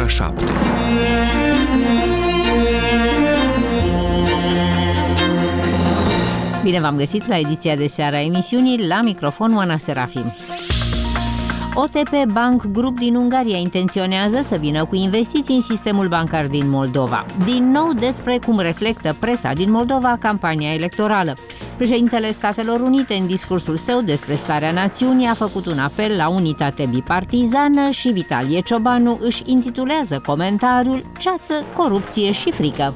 ora 7. Bine v-am găsit la ediția de seară a emisiunii, la microfon Oana Serafim. OTP Bank Group din Ungaria intenționează să vină cu investiții în sistemul bancar din Moldova. Din nou despre cum reflectă presa din Moldova campania electorală. Președintele Statelor Unite, în discursul său despre starea națiunii, a făcut un apel la unitate bipartizană și Vitalie Ciobanu își intitulează comentariul "Ceață, corupție și frică".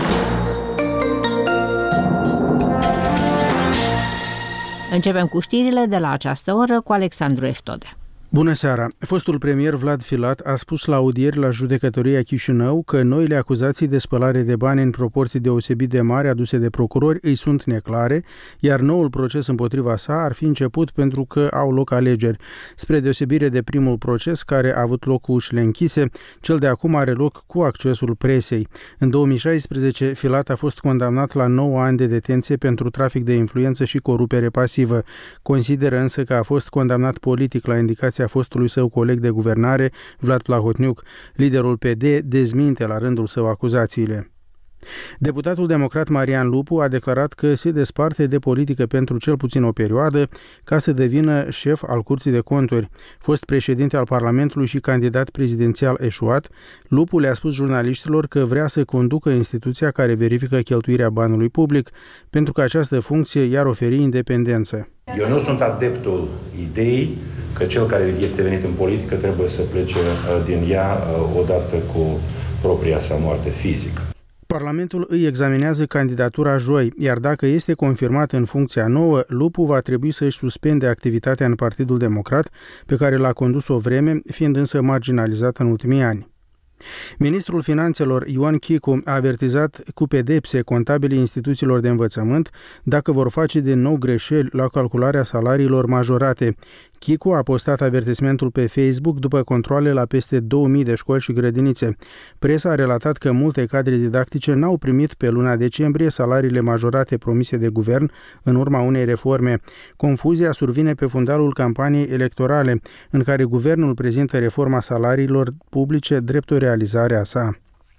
Începem cu știrile de la această oră cu Alexandru Eftode. Bună seara! Fostul premier Vlad Filat a spus la audieri la judecătoria Chișinău că noile acuzații de spălare de bani în proporții deosebit de mari aduse de procurori îi sunt neclare, iar noul proces împotriva sa ar fi început pentru că au loc alegeri. Spre deosebire de primul proces, care a avut loc cu ușile închise, cel de acum are loc cu accesul presei. În 2016, Filat a fost condamnat la 9 ani de detenție pentru trafic de influență și corupere pasivă. Consideră însă că a fost condamnat politic la indicația fostului său coleg de guvernare, Vlad Plahotniuc. Liderul PD dezminte la rândul său acuzațiile. Deputatul democrat Marian Lupu a declarat că se desparte de politică pentru cel puțin o perioadă ca să devină șef al Curții de Conturi. Fost președinte al Parlamentului și candidat prezidențial eșuat, Lupu le-a spus jurnaliștilor că vrea să conducă instituția care verifică cheltuirea banului public, pentru că această funcție i-ar oferi independență. Eu nu sunt adeptul ideii că cel care este venit în politică trebuie să plece din ea odată cu propria sa moarte fizică. Parlamentul îi examinează candidatura joi, iar dacă este confirmat în funcția nouă, Lupu va trebui să își suspende activitatea în Partidul Democrat, pe care l-a condus o vreme, fiind însă marginalizat în ultimii ani. Ministrul Finanțelor Ioan Chicu a avertizat cu pedepse contabilii instituțiilor de învățământ dacă vor face din nou greșeli la calcularea salariilor majorate. Chicu a postat avertismentul pe Facebook după controale la peste 2000 de școli și grădinițe. Presa a relatat că multe cadre didactice n-au primit pe luna decembrie salariile majorate promise de guvern în urma unei reforme. Confuzia survine pe fundalul campaniei electorale, în care guvernul prezintă reforma salariilor publice drept o realizare a sa.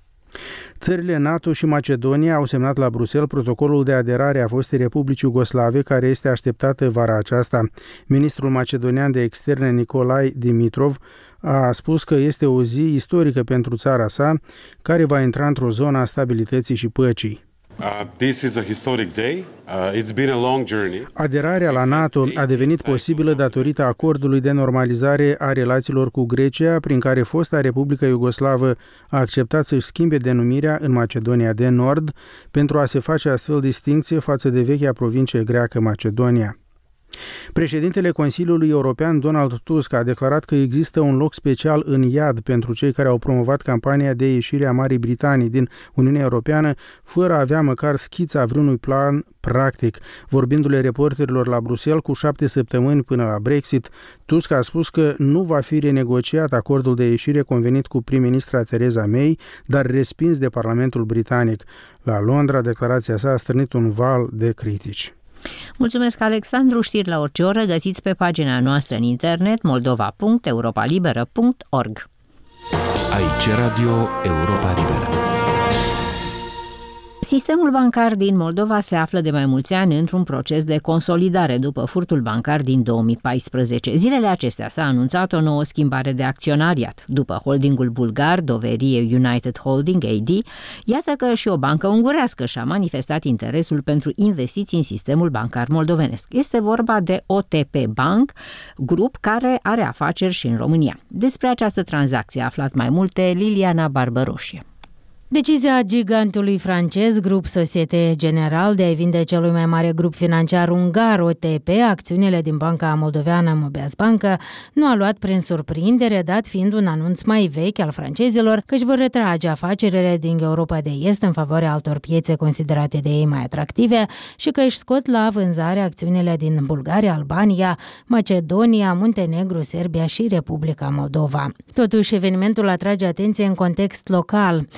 Țările NATO și Macedonia au semnat la Bruxelles protocolul de aderare a fostei Republici Iugoslave, care este așteptată vara aceasta. Ministrul macedonian de externe Nicolae Dimitrov a spus că este o zi istorică pentru țara sa, care va intra într-o zonă a stabilității și păcii. This is a historic day. It's been a long journey. Aderarea la NATO a devenit posibilă datorită acordului de normalizare a relațiilor cu Grecia, prin care fosta Republică Iugoslavă a acceptat să-și schimbe denumirea în Macedonia de Nord pentru a se face astfel distincție față de vechea provincie greacă Macedonia. Președintele Consiliului European Donald Tusk a declarat că există un loc special în iad pentru cei care au promovat campania de ieșire a Marii Britanii din Uniunea Europeană fără a avea măcar schița vreunui plan practic. Vorbindu-le reporterilor la Bruxelles cu 7 săptămâni până la Brexit, Tusk a spus că nu va fi renegociat acordul de ieșire convenit cu prim-ministra Theresa May, dar respins de Parlamentul Britanic. La Londra, declarația sa a stârnit un val de critici. Mulțumesc, Alexandru. Știri la orice oră găsiți pe pagina noastră în internet moldova.europalibera.org. Aici Radio Europa Liberă. Sistemul bancar din Moldova se află de mai mulți ani într-un proces de consolidare după furtul bancar din 2014. Zilele acestea s-a anunțat o nouă schimbare de acționariat. După holdingul bulgar Doverie United Holding AD, iată că și o bancă ungurească și-a manifestat interesul pentru investiții în sistemul bancar moldovenesc. Este vorba de OTP Bank, grup care are afaceri și în România. Despre această tranzacție a aflat mai multe Liliana Barbăroșie. Decizia gigantului francez, Grup Société Générale, de a vinde celui mai mare grup financiar ungar, OTP, acțiunile din banca moldoveană Mobeas Bancă, nu a luat prin surprindere, dat fiind un anunț mai vechi al francezilor că își vor retrage afacerile din Europa de Est în favoarea altor piețe considerate de ei mai atractive și că își scot la vânzare acțiunile din Bulgaria, Albania, Macedonia, Muntenegru, Serbia și Republica Moldova. Totuși, evenimentul atrage atenție în context local.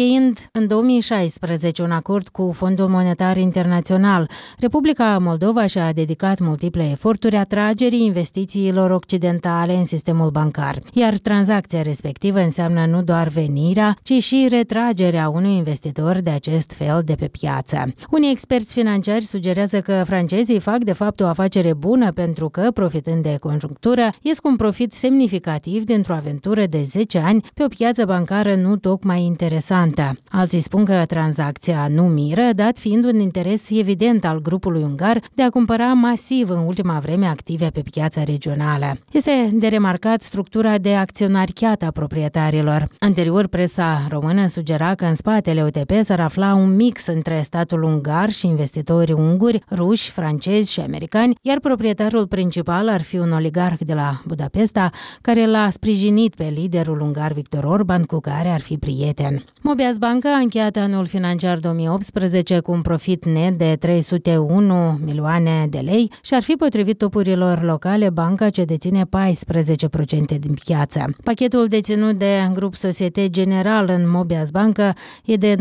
Încheind în 2016 un acord cu Fondul Monetar Internațional, Republica Moldova și-a dedicat multiple eforturi atragerii investițiilor occidentale în sistemul bancar, iar tranzacția respectivă înseamnă nu doar venirea, ci și retragerea unui investitor de acest fel de pe piață. Unii experți financiari sugerează că francezii fac de fapt o afacere bună pentru că, profitând de conjunctură, ies cu un profit semnificativ dintr-o aventură de 10 ani pe o piață bancară nu tocmai interesantă. Alții spun că tranzacția nu miră, dat fiind un interes evident al grupului ungar de a cumpăra masiv în ultima vreme active pe piața regională. Este de remarcat structura de acționariat a proprietarilor. Anterior, presa română sugera că în spatele OTP s-ar afla un mix între statul ungar și investitorii unguri, ruși, francezi și americani, iar proprietarul principal ar fi un oligarh de la Budapesta, care l-a sprijinit pe liderul ungar Viktor Orban, cu care ar fi prieten. Mobias Banca a încheiat anul financiar 2018 cu un profit net de 301 milioane de lei și ar fi, potrivit topurilor locale, banca ce deține 14% din piață. Pachetul deținut de Grup Societe General în Mobias Banca e de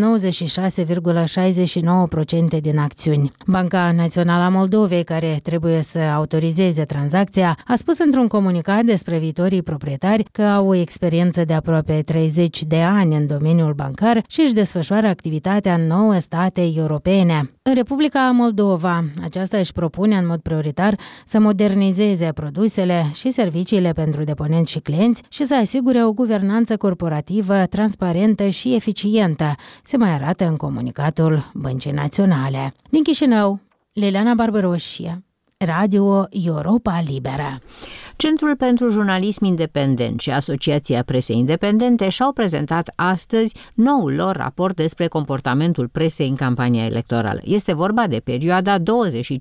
96,69% din acțiuni. Banca Națională a Moldovei, care trebuie să autorizeze tranzacția, a spus într-un comunicat despre viitorii proprietari că au o experiență de aproape 30 de ani în domeniul bancar și își desfășoară activitatea în 9 state europene. În Republica Moldova, aceasta își propune în mod prioritar să modernizeze produsele și serviciile pentru deponenți și clienți și să asigure o guvernanță corporativă transparentă și eficientă, se mai arată în comunicatul Băncii Naționale. Din Chișinău, Liliana Barbaroșie, Radio Europa Liberă. Centrul pentru Jurnalism Independent și Asociația Presei Independente și-au prezentat astăzi noul lor raport despre comportamentul presei în campania electorală. Este vorba de perioada 25-31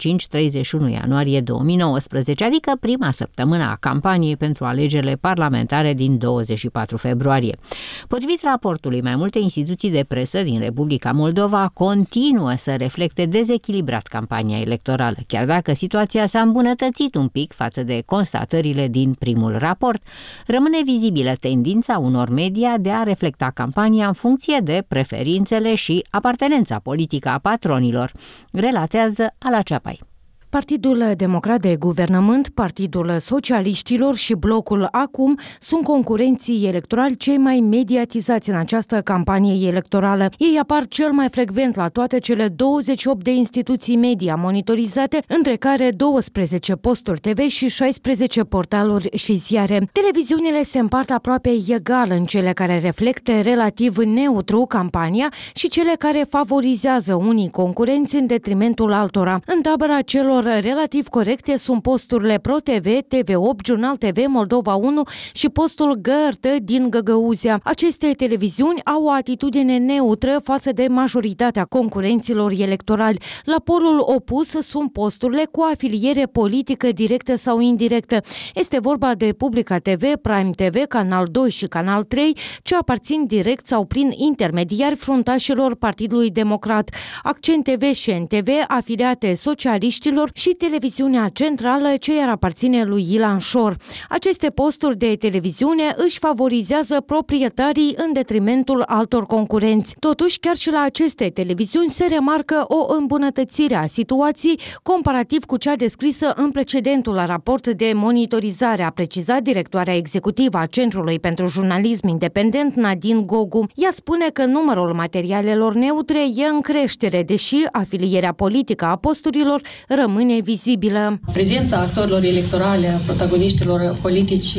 ianuarie 2019, adică prima săptămână a campaniei pentru alegerile parlamentare din 24 februarie. Potrivit raportului, mai multe instituții de presă din Republica Moldova continuă să reflecte dezechilibrat campania electorală, chiar dacă situația s-a îmbunătățit un pic față de constatările din primul raport. Rămâne vizibilă tendința unor media de a reflecta campania în funcție de preferințele și apartenența politică a patronilor, relatează Ala Ceapai. Partidul Democrat de Guvernământ, Partidul Socialiștilor și Blocul Acum sunt concurenții electorali cei mai mediatizați în această campanie electorală. Ei apar cel mai frecvent la toate cele 28 de instituții media monitorizate, între care 12 posturi TV și 16 portaluri și ziare. Televiziunile se împart aproape egal în cele care reflectă relativ neutru campania și cele care favorizează unii concurenți în detrimentul altora. În tabăra celor relativ corecte sunt posturile Pro-TV, TV8, Jurnal TV, Moldova 1 și postul GRT din Găgăuzia. Aceste televiziuni au o atitudine neutră față de majoritatea concurenților electorali. La polul opus sunt posturile cu afiliere politică directă sau indirectă. Este vorba de Publica TV, Prime TV, Canal 2 și Canal 3, ce aparțin direct sau prin intermediari fruntașilor Partidului Democrat. Accent TV și NTV, afiliate socialiștilor, și televiziunea centrală, ce iar aparține lui Ilan Șor. Aceste posturi de televiziune își favorizează proprietarii în detrimentul altor concurenți. Totuși, chiar și la aceste televiziuni se remarcă o îmbunătățire a situației comparativ cu cea descrisă în precedentul raport de monitorizare, a precizat directoarea executivă a Centrului pentru Jurnalism Independent, Nadine Gogu. Ea spune că numărul materialelor neutre e în creștere, deși afilierea politică a posturilor rămâne vizibilă. Prezența actorilor electorale, a protagoniștilor politici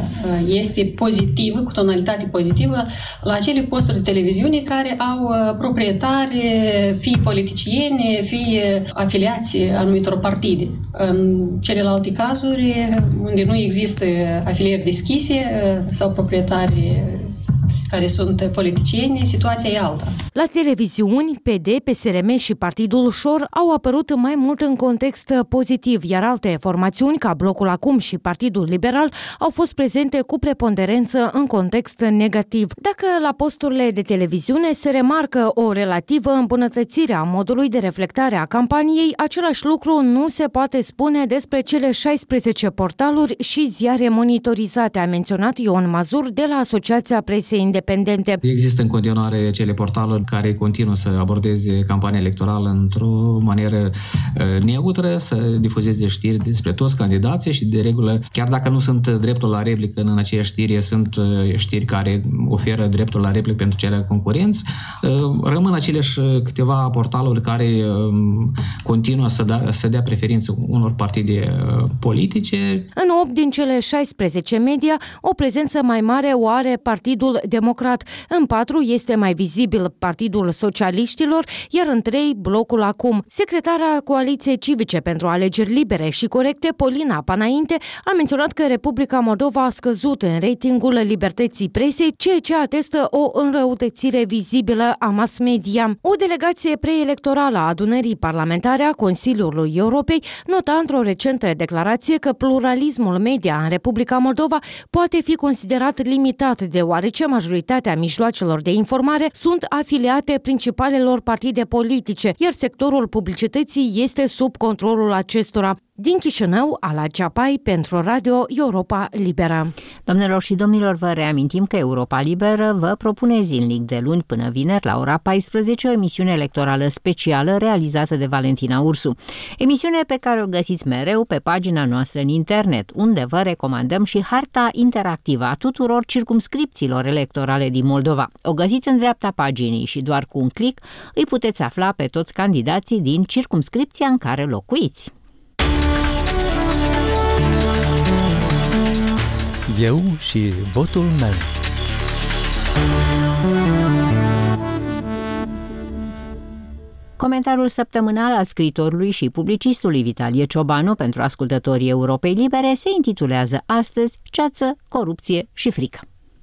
este pozitivă, cu tonalitate pozitivă, la acele posturi de televiziune care au proprietari, fie politicieni, fie afiliați anumitor partide. În celelalte cazuri, unde nu există afilieri deschise sau proprietari care sunt politicieni, situația e alta. La televiziuni, PD, PSRM și Partidul Șor au apărut mai mult în context pozitiv, iar alte formațiuni, ca Blocul Acum și Partidul Liberal, au fost prezente cu preponderență în context negativ. Dacă la posturile de televiziune se remarcă o relativă îmbunătățire a modului de reflectare a campaniei, același lucru nu se poate spune despre cele 16 portaluri și ziare monitorizate, a menționat Ion Mazur de la Asociația Presei Independente. independente. Există în continuare cele portaluri care continuă să abordeze campania electorală într-o manieră neutră, să difuzeze știri despre toți candidații și de regulă, chiar dacă nu sunt dreptul la replică în aceeași știri, sunt știri care oferă dreptul la replică pentru cele concurenți. Rămân aceleși câteva portaluri care continuă să dea preferință unor partide politice. În 8 din cele 16 media, o prezență mai mare o are Partidul Democrat. În 4 este mai vizibil Partidul Socialiștilor, iar în 3 Blocul Acum. Secretara Coaliției Civice pentru Alegeri Libere și Corecte, Polina Panainte, a menționat că Republica Moldova a scăzut în ratingul libertății presei, ceea ce atestă o înrăutățire vizibilă a mass media. O delegație preelectorală a adunării parlamentare a Consiliului Europei nota într-o recentă declarație că pluralismul media în Republica Moldova poate fi considerat limitat, deoarece majoritatea mijloacelor de informare sunt afiliate principalelor partide politice, iar sectorul publicității este sub controlul acestora. Din Chișinău, Ala Ceapai pentru Radio Europa Liberă. Doamnelor și domnilor, vă reamintim că Europa Liberă vă propune zilnic de luni până vineri la ora 14 o emisiune electorală specială realizată de Valentina Ursu. Emisiune pe care o găsiți mereu pe pagina noastră în internet, unde vă recomandăm și harta interactivă a tuturor circumscripțiilor electorale din Moldova. O găsiți în dreapta paginii și doar cu un click îi puteți afla pe toți candidații din circumscripția în care locuiți. Eu și votul meu. Comentariul săptămânal al scriitorului și publicistului Vitalie Ciobanu pentru ascultătorii Europei Libere se intitulează astăzi Ceață, corupție și frică.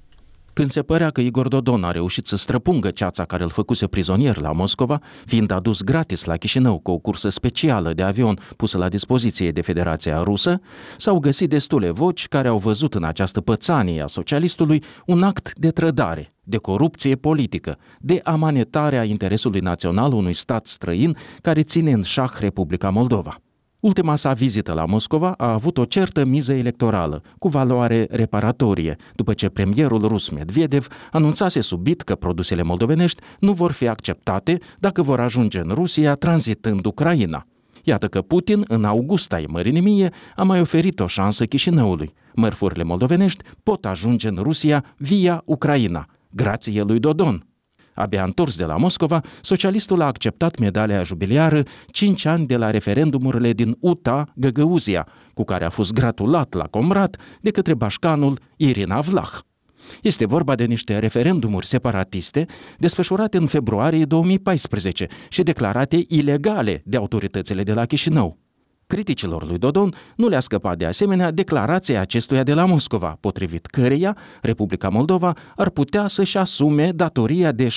Când se părea că Igor Dodon a reușit să străpungă ceața care îl făcuse prizonier la Moscova, fiind adus gratis la Chișinău cu o cursă specială de avion pusă la dispoziție de Federația Rusă, s-au găsit destule voci care au văzut în această pățanie a socialistului un act de trădare, de corupție politică, de amanetare a interesului național unui stat străin care ține în șah Republica Moldova. Ultima sa vizită la Moscova a avut o certă miză electorală, cu valoare reparatorie, după ce premierul rus Medvedev anunțase subit că produsele moldovenești nu vor fi acceptate dacă vor ajunge în Rusia tranzitând Ucraina. Iată că Putin, în augusta mărinimie, a mai oferit o șansă Chișinăului. Mărfurile moldovenești pot ajunge în Rusia via Ucraina, grație lui Dodon. Abia întors de la Moscova, socialistul a acceptat medalia jubiliară 5 ani de la referendumurile din UTA, Găgăuzia, cu care a fost gratulat la Comrat de către bașcanul Irina Vlah. Este vorba de niște referendumuri separatiste desfășurate în februarie 2014 și declarate ilegale de autoritățile de la Chișinău. Criticilor lui Dodon nu le-a scăpat de asemenea declarația acestuia de la Moscova, potrivit căreia Republica Moldova ar putea să-și asume datoria de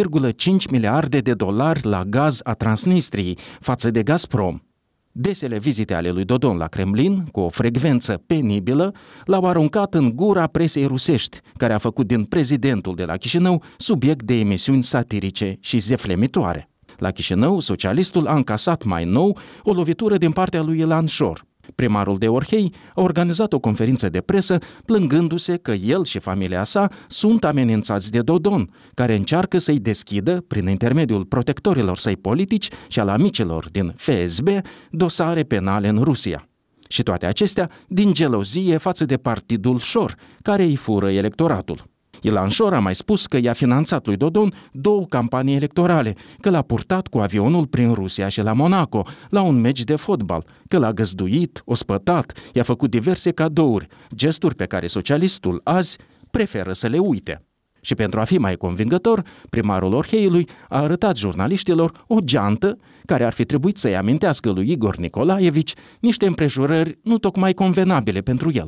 6,5 miliarde de dolari la gaz a Transnistriei față de Gazprom. Desele vizite ale lui Dodon la Kremlin, cu o frecvență penibilă, l-au aruncat în gura presei rusești, care a făcut din prezidentul de la Chișinău subiect de emisiuni satirice și zeflemitoare. La Chișinău, socialistul a încasat mai nou o lovitură din partea lui Ilan Șor. Primarul de Orhei a organizat o conferință de presă plângându-se că el și familia sa sunt amenințați de Dodon, care încearcă să-i deschidă, prin intermediul protectorilor săi politici și al amicilor din FSB, dosare penale în Rusia. Și toate acestea din gelozie față de partidul Șor, care îi fură electoratul. Ilan Șor a mai spus că i-a finanțat lui Dodon 2 campanii electorale, că l-a purtat cu avionul prin Rusia și la Monaco, la un meci de fotbal, că l-a găzduit, ospătat, i-a făcut diverse cadouri, gesturi pe care socialistul azi preferă să le uite. Și pentru a fi mai convingător, primarul Orheiului a arătat jurnaliștilor o geantă care ar fi trebuit să-i amintească lui Igor Nicolaevici niște împrejurări nu tocmai convenabile pentru el.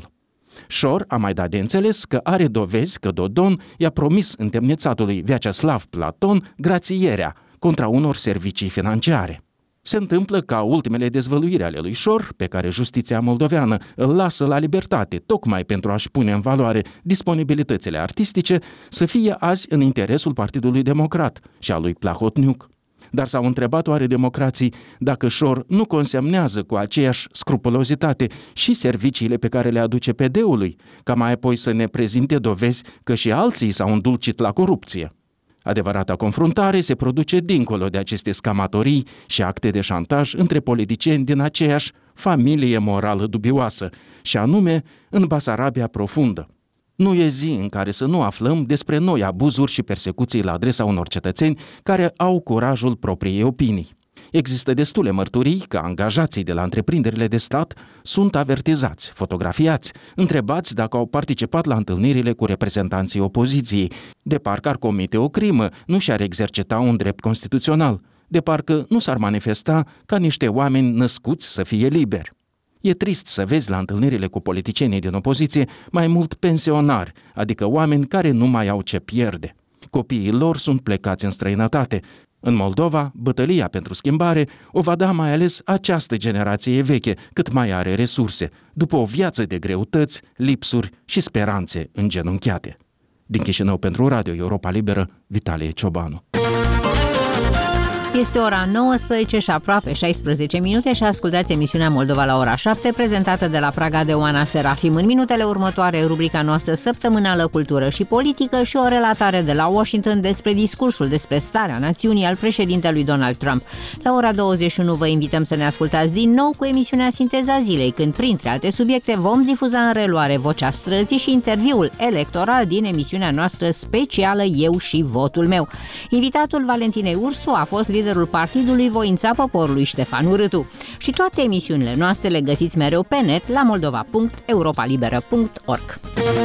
Șor a mai dat de înțeles că are dovezi că Dodon i-a promis întemnițatului Vyacheslav Platon grațierea contra unor servicii financiare. Se întâmplă ca ultimele dezvăluiri ale lui Șor, pe care justiția moldoveană îl lasă la libertate tocmai pentru a-și pune în valoare disponibilitățile artistice, să fie azi în interesul Partidului Democrat și a lui Plahotniuc. dar s-au întrebat oare democrații dacă Shore nu consemnează cu aceeași scrupulozitate și serviciile pe care le aduce PD-ului, ca mai apoi să ne prezinte dovezi că și alții s-au îndulcit la corupție. Adevărata confruntare se produce dincolo de aceste scamatorii și acte de șantaj între politicieni din aceeași familie morală dubioasă, și anume în Basarabia profundă. Nu e zi în care să nu aflăm despre noi abuzuri și persecuții la adresa unor cetățeni care au curajul propriei opinii. Există destule mărturii că angajații de la întreprinderile de stat sunt avertizați, fotografiați, întrebați dacă au participat la întâlnirile cu reprezentanții opoziției, de parcă ar comite o crimă, nu și-ar exercita un drept constituțional, de parcă nu s-ar manifesta ca niște oameni născuți să fie liberi. E trist să vezi la întâlnirile cu politicienii din opoziție mai mult pensionari, adică oameni care nu mai au ce pierde. Copiii lor sunt plecați în străinătate. În Moldova, bătălia pentru schimbare o va da mai ales această generație veche, cât mai are resurse, după o viață de greutăți, lipsuri și speranțe îngenunchiate. Din Chișinău pentru Radio Europa Liberă, Vitalie Ciobanu. Este ora 19 și aproape 16 minute și ascultați emisiunea Moldova la ora 7, prezentată de la Praga de Oana Serafim. În minutele următoare, rubrica noastră săptămânală Cultură și Politică și o relatare de la Washington despre discursul despre starea națiunii al președintelui Donald Trump. La ora 21 vă invităm să ne ascultați din nou cu emisiunea Sinteza Zilei, când, printre alte subiecte, vom difuza în reluare Vocea Străzii și interviul electoral din emisiunea noastră specială Eu și Votul Meu. Invitatul Valentinei Ursu a fost liderul Partidului Voința Poporului Ștefan Urâtu. Și toate emisiunile noastre le găsiți mereu pe net la moldova.europalibera.org.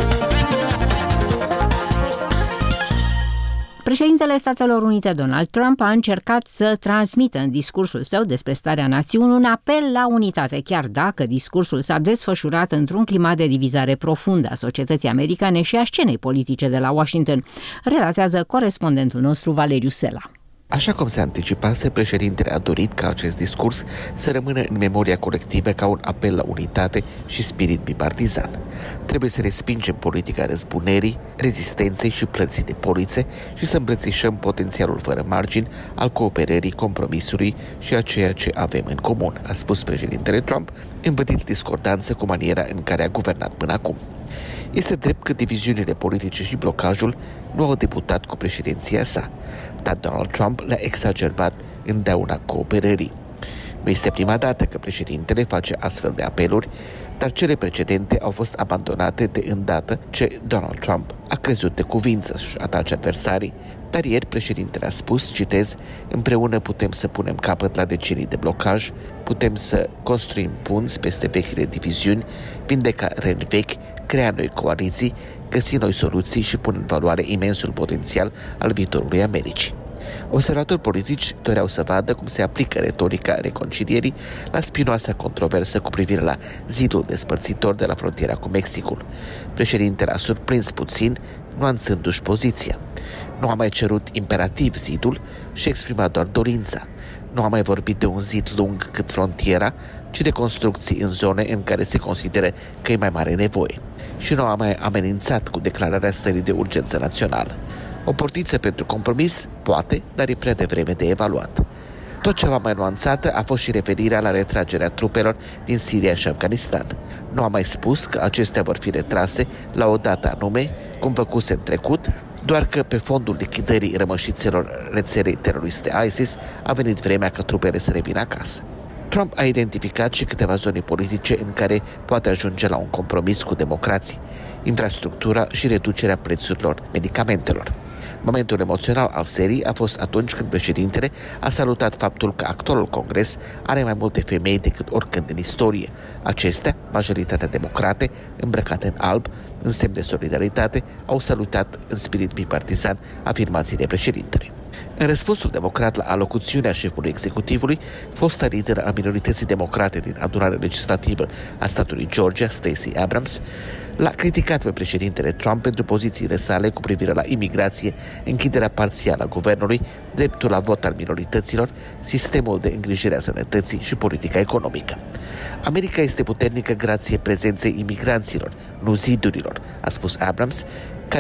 Președintele Statelor Unite Donald Trump a încercat să transmită în discursul său despre starea națiunii un apel la unitate, chiar dacă discursul s-a desfășurat într-un climat de divizare profundă a societății americane și a scenei politice de la Washington, relatează corespondentul nostru Valeriu Sela. Așa cum se anticipase, președintele a dorit ca acest discurs să rămână în memoria colectivă ca un apel la unitate și spirit bipartizan. Trebuie să respingem politica răzbunării, rezistenței și plății de polițe și să îmbrățișăm potențialul fără margini al cooperării, compromisului și a ceea ce avem în comun, a spus președintele Trump, învățit discordanță cu maniera în care a guvernat până acum. Este drept că diviziunile politice și blocajul nu au debutat cu președinția sa, dar Donald Trump le-a exacerbat în dauna cooperării. Nu este prima dată că președintele face astfel de apeluri, dar cele precedente au fost abandonate de îndată ce Donald Trump a crezut de cuvință să-și atace adversarii. Dar ieri președintele a spus, citez, împreună putem să punem capăt la decenii de blocaj, putem să construim punți peste vechile diviziuni, vindeca răni vechi, crea noi coaliții, găsi noi soluții și pune în valoare imensul potențial al viitorului Americii. Observatori politici doreau să vadă cum se aplică retorica reconcilierii la spinoasa controversă cu privire la zidul despărțitor de la frontiera cu Mexicul. Președintele a surprins puțin, nuanțându-și poziția. Nu a mai cerut imperativ zidul și exprima doar dorința. Nu a mai vorbit de un zid lung cât frontiera, ci de construcții în zone în care se consideră că e mai mare nevoie. Și nu a mai amenințat cu declararea stării de urgență națională. O portiță pentru compromis? Poate, dar e prea devreme de evaluat. Tot ceva mai nuanțată a fost și referirea la retragerea trupelor din Siria și Afganistan. Nu a mai spus că acestea vor fi retrase la o dată anume, cum făcuse în trecut, doar că pe fondul lichidării rămășițelor rețelei teroriste ISIS a venit vremea ca trupele să revină acasă. Trump a identificat și câteva zone politice în care poate ajunge la un compromis cu democrații, infrastructura și reducerea prețurilor medicamentelor. Momentul emoțional al serii a fost atunci când președintele a salutat faptul că actualul congres are mai multe femei decât oricând în istorie. Acestea, majoritatea democrate, îmbrăcate în alb, în semn de solidaritate, au salutat în spirit bipartizan afirmațiile președintelui. În răspunsul democrat la alocuțiunea șefului executivului, fosta lideră a minorității democrate din adunarea legislativă a statului Georgia, Stacey Abrams, l-a criticat pe președintele Trump pentru pozițiile sale cu privire la imigrație, închiderea parțială a guvernului, dreptul la vot al minorităților, sistemul de îngrijire a sănătății și politica economică. America este puternică grație prezenței imigranților, nu zidurilor, a spus Abrams, care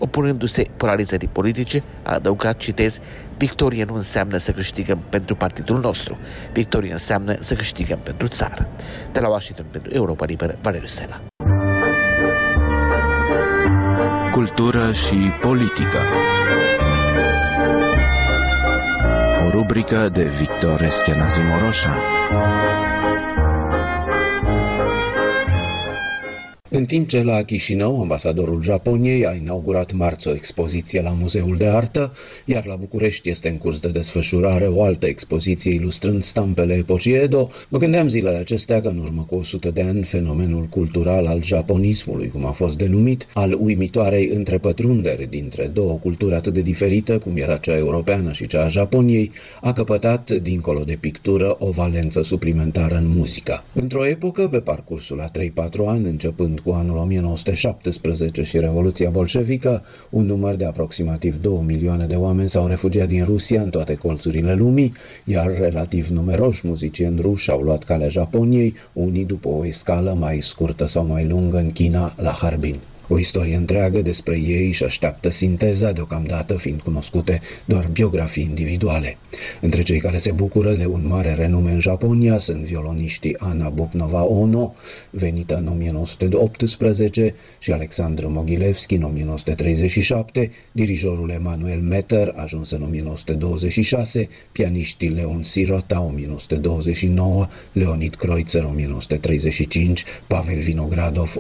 Opunându-se polarizării politice, a adăugat, citez, victorie nu înseamnă să câștigăm pentru partidul nostru, victorie înseamnă să câștigăm pentru țară. De la Washington pentru Europa Liberă, Valeriu Sela. Cultură și politică. O rubrică de Victor Eschenazi Moroșan. În timp ce la Chișinău, ambasadorul Japoniei a inaugurat marți o expoziție la Muzeul de Artă, iar la București este în curs de desfășurare o altă expoziție ilustrând stampele epocii Edo, mă gândeam zilele acestea că în urmă cu 100 de ani fenomenul cultural al japonismului, cum a fost denumit, al uimitoarei întrepătrunderi dintre două culturi atât de diferite, cum era cea europeană și cea a Japoniei, a căpătat, dincolo de pictură, o valență suplimentară în muzică. Într-o epocă, pe parcursul a 3-4 ani, începând cu anul 1917 și Revoluția Bolșevică, un număr de aproximativ 2 milioane de oameni s-au refugiat din Rusia în toate colțurile lumii, iar relativ numeroși muzicieni ruși au luat calea Japoniei, unii după o escală mai scurtă sau mai lungă în China, la Harbin. O istorie întreagă despre ei își așteaptă sinteza, deocamdată fiind cunoscute doar biografii individuale. Între cei care se bucură de un mare renume în Japonia sunt violoniștii Anna Bubnova Ono, venită în 1918, și Alexandru Mogilevski în 1937, dirijorul Emanuel Metter, ajuns în 1926, pianiștii Leon Sirota, 1929, Leonid Kreutzer, 1935, Pavel Vinogradov,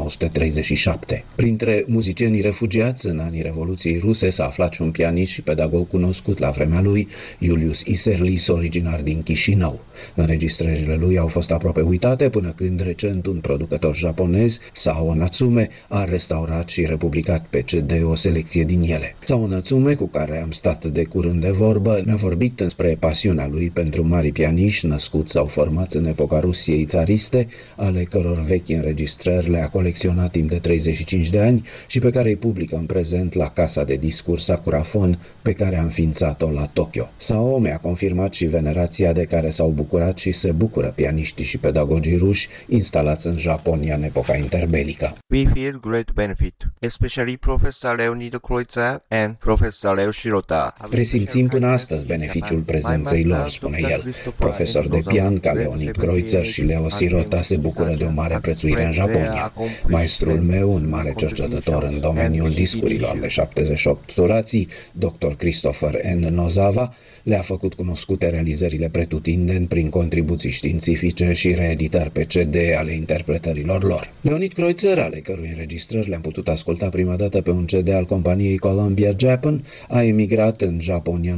1937. Printre muzicienii refugiați în anii Revoluției Ruse s-a aflat și un pianist și pedagog cunoscut la vremea lui, Julius Isserlis, originar din Chișinău. Înregistrările lui au fost aproape uitate până când recent un producător japonez, Sao Natsume, a restaurat și republicat pe CD o selecție din ele. Sao Natsume, cu care am stat de curând de vorbă, ne-a vorbit despre pasiunea lui pentru mari pianiști născuți sau formați în epoca Rusiei țariste, ale căror vechi înregistrări le-a colecționat timp de 35 de ani și pe care îi publică în prezent la casa de discurs Sakurafon, pe care a înființat-o la Tokyo. Sao mi-a confirmat și venerația de care s-au bucurat și se bucură pianiștii și pedagogii ruși instalați în Japonia în epoca interbelică. We feel great benefit, especially Professor Leonid Kreutzer and Professor Leo Shirota. Presimțim până astăzi beneficiul prezenței lor, spune el. Profesori de pian ca Leonid Kreutzer și Leo Shirota se bucură de o mare prețuire în Japonia. Maestrul meu, un mare cercetător în domeniul discurilor de 78 turații, Dr. Christopher N. Nozawa, le-a făcut cunoscute realizările pretutindeni prin contribuții științifice și reeditări pe CD ale interpretărilor lor. Leonid Kreutzer, ale cărui înregistrări le-am putut asculta prima dată pe un CD al companiei Columbia Japan, a emigrat în Japonia în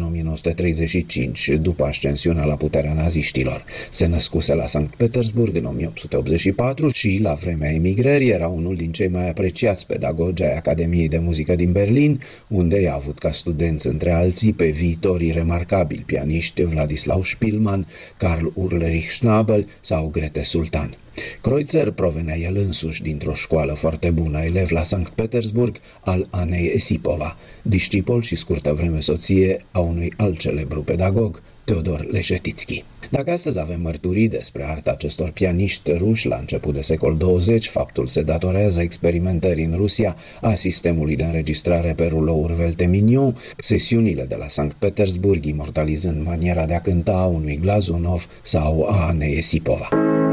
1935, după ascensiunea la puterea naziștilor. Se născuse la Sankt Petersburg în 1884 și, la vremea emigrării, era unul din cei mai apreciați pedagogi ai Academiei de Muzică din Berlin, unde i-a avut ca studenți, între alții, pe viitorii remarcabili pianiști Vladislav Spielmann, Karl Ulrich Schnabel sau Grete Sultan. Kreutzer provenea el însuși dintr-o școală foarte bună, elev la Sankt Petersburg al Anei Esipova, discipol și scurtă vreme soție a unui alt celebru pedagog, Teodor Leșetitski. Dacă astăzi avem mărturii despre arta acestor pianiști ruși la început de secol 20, faptul se datorează experimentării în Rusia a sistemului de înregistrare pe rulouri Velte Mignon, sesiunile de la Sankt Petersburg imortalizând maniera de a cânta a unui Glazunov sau a Anei Esipova.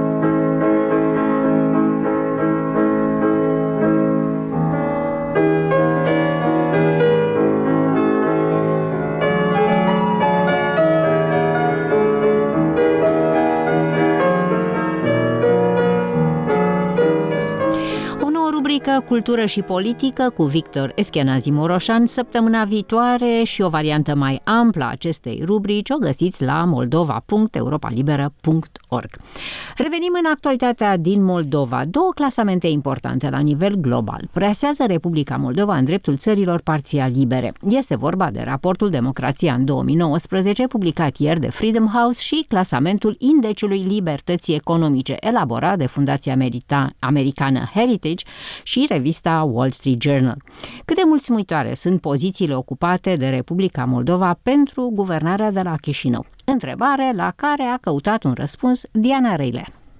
Cultură și politică cu Victor Eschenazi Moroșan săptămâna viitoare și o variantă mai amplă a acestei rubrici o găsiți la moldova.europalibera.org. Revenim în actualitatea din Moldova. Două clasamente importante la nivel global preasează Republica Moldova în dreptul țărilor parțial libere. Este vorba de raportul Democrația în 2019, publicat ieri de Freedom House, și clasamentul Indeciului Libertății Economice, elaborat de Fundația Americană Heritage și revista Wall Street Journal. Cât de mulțumitoare sunt pozițiile ocupate de Republica Moldova pentru guvernarea de la Chișinău? Întrebare la care a căutat un răspuns Diana Reiler.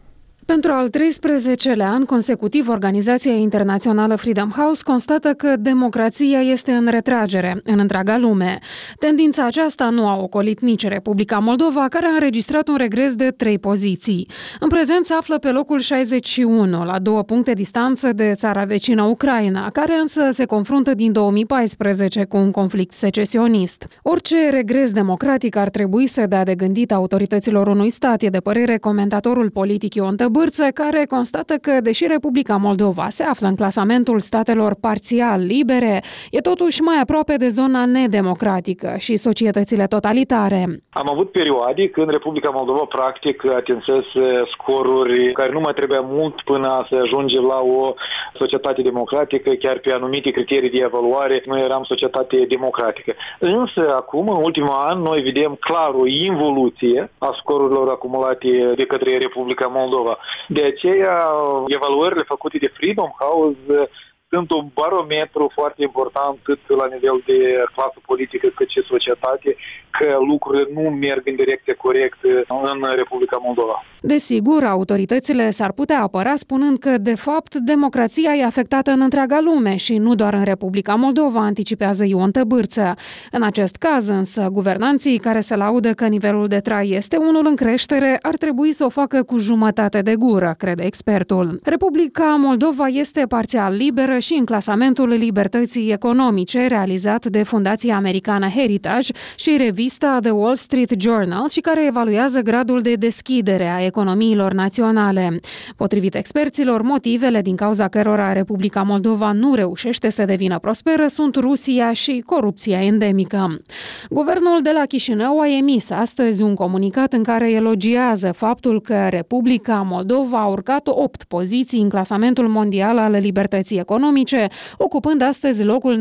Pentru al 13-lea an consecutiv, organizația internațională Freedom House constată că democrația este în retragere în întreaga lume. Tendința aceasta nu a ocolit nici Republica Moldova, care a înregistrat un regres de 3 poziții. În prezent se află pe locul 61, la 2 puncte distanță de țara vecină Ucraina, care însă se confruntă din 2014 cu un conflict secesionist. Orice regres democratic ar trebui să dea de gândit autorităților unui stat, e de părere comentatorul politic Ion Tăbârță, care constată că, deși Republica Moldova se află în clasamentul statelor parțial libere, e totuși mai aproape de zona nedemocratică și societățile totalitare. Am avut perioade când Republica Moldova practic atinsese scoruri care nu mai trebuia mult până să ajungem la o societate democratică, chiar pe anumite criterii de evaluare noi eram societate democratică. Însă acum, în ultimul an, noi vedem clar o involuție a scorurilor acumulate de către Republica Moldova. De aceea, evaluările făcute de Freedom House sunt un barometru foarte important atât la nivel de clasă politică cât și societate, că lucrurile nu merg în direcție corectă în Republica Moldova. Desigur, autoritățile s-ar putea apăra spunând că, de fapt, democrația e afectată în întreaga lume și nu doar în Republica Moldova, anticipează Ion Tăbârță. În acest caz, însă, guvernanții care se laudă că nivelul de trai este unul în creștere ar trebui să o facă cu jumătate de gură, crede expertul. Republica Moldova este parțial liberă și în clasamentul libertății economice realizat de Fundația Americană Heritage și revista The Wall Street Journal și care evaluează gradul de deschidere a economiilor naționale. Potrivit experților, motivele din cauza cărora Republica Moldova nu reușește să devină prosperă sunt Rusia și corupția endemică. Guvernul de la Chișinău a emis astăzi un comunicat în care elogiază faptul că Republica Moldova a urcat 8 poziții în clasamentul mondial al libertății economice, ocupând astăzi locul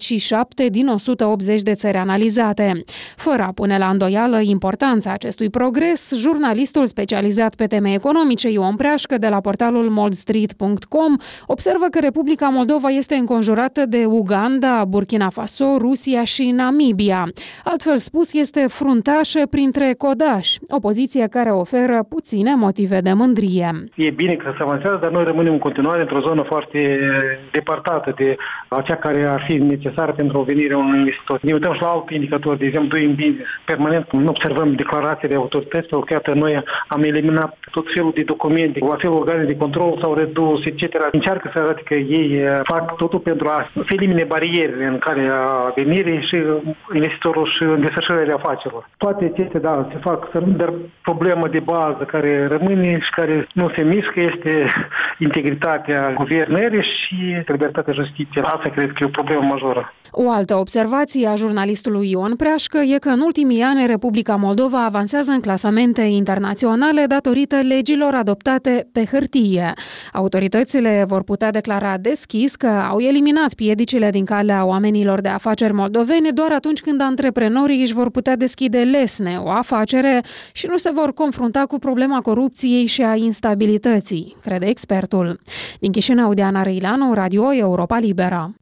97 din 180 de țări analizate. Fără a pune la îndoială importanța acestui progres, jurnalistul specializat pe teme economice Ion Preașcă de la portalul moldstreet.com observă că Republica Moldova este înconjurată de Uganda, Burkina Faso, Rusia și Namibia. Altfel spus, este fruntașă printre codași, o poziție care oferă puține motive de mândrie. E bine că se avansează, dar noi rămânem în continuare într-o zonă foarte depărtată de acea care ar fi necesară pentru o venire a unui investitor. Ne uităm și la alte indicatori, de exemplu, doing business. Permanent nu observăm declarații de autorități, pentru că iată, noi am eliminat tot felul de documente, la felul organe de control s-au redus, etc. Încearcă să arate că ei fac totul pentru a se elimine barierele în care a venirii și investitorul și în desfășurarea afacerilor. Toate acestea, da, se fac, dar problema de bază care rămâne și care nu se mișcă este integritatea guvernării și libertatea justiției. Asta cred că e o problemă majoră. O altă observație a jurnalistului Ion Preașcă e că în ultimii ani Republica Moldova avansează în clasamente internaționale datorită legilor adoptate pe hârtie. Autoritățile vor putea declara deschis că au eliminat piedicile din calea oamenilor de afaceri moldoveni doar atunci când antreprenorii își vor putea deschide lesne o afacere și nu se vor confrunta cu problema corupției și a instabilității, crede expertul. Din Chișinău, Diana Răileanu, Radio Europa Liberă.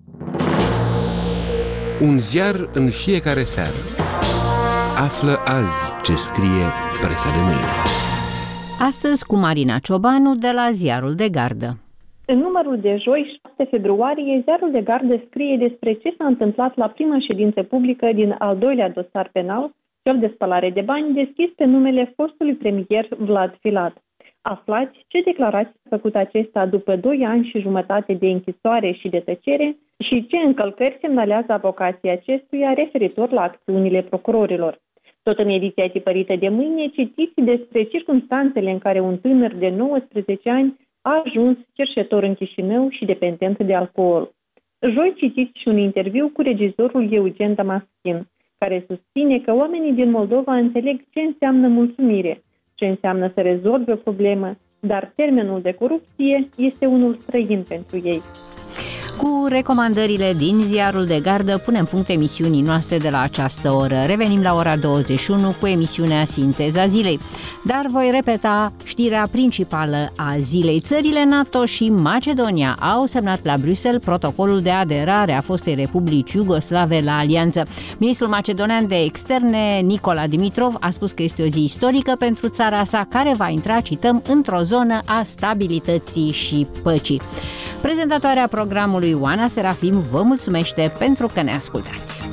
Un ziar în fiecare seară. Află azi ce scrie presa de mâine. Astăzi cu Marina Ciobanu de la Ziarul de Gardă. În numărul de joi, 6 februarie, Ziarul de Gardă scrie despre ce s-a întâmplat la prima ședință publică din al doilea dosar penal, cel de spălare de bani, deschis pe numele fostului premier Vlad Filat. Aflați ce declarații a făcut acesta după 2 ani și jumătate de închisoare și de tăcere și ce încălcări semnalează avocații acestuia referitor la acțiunile procurorilor. Tot în ediția tipărită de mâine, citiți despre circumstanțele în care un tânăr de 19 ani a ajuns cerșetor în Chișinău și dependent de alcool. Joi citiți și un interviu cu regizorul Eugen Damaschin, care susține că oamenii din Moldova înțeleg ce înseamnă mulțumire, ce înseamnă să rezolve o problemă, dar termenul de corupție este unul străin pentru ei. Cu recomandările din ziarul de gardă punem punct emisiunii noastre de la această oră. Revenim la ora 21 cu emisiunea Sinteza Zilei. Dar voi repeta știrea principală a zilei. Țările NATO și Macedonia au semnat la Bruxelles protocolul de aderare a fostei Republici Iugoslave la alianță. Ministrul macedonian de externe, Nicola Dimitrov, a spus că este o zi istorică pentru țara sa, care va intra, cităm, într-o zonă a stabilității și păcii. Prezentatoarea programului Oana Serafim vă mulțumește pentru că ne ascultați.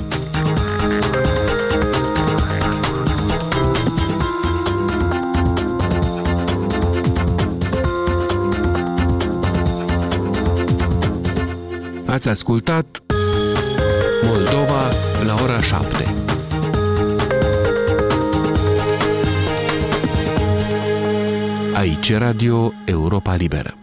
Ați ascultat Moldova la ora 7. Aici Radio Europa Liberă.